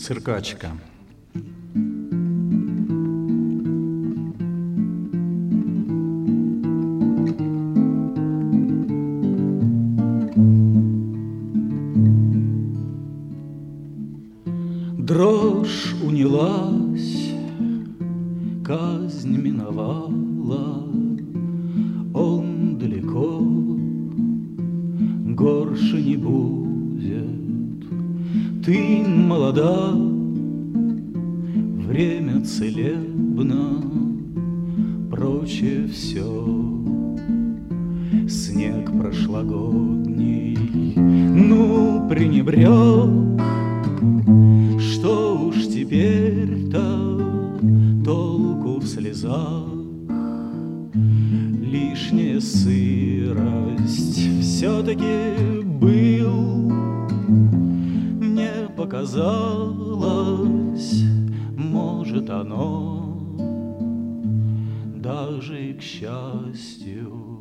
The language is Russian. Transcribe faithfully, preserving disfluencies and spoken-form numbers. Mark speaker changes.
Speaker 1: Циркачка. Дрожь унялась, казнь миновала, он далеко, горше не будет. Ты молода, время целебно, прочее все. Снег прошлогодний, ну, пренебрег. Что уж теперь-то толку в слезах? Лишняя сырость все-таки был. Мне показалось, может, оно даже и к счастью.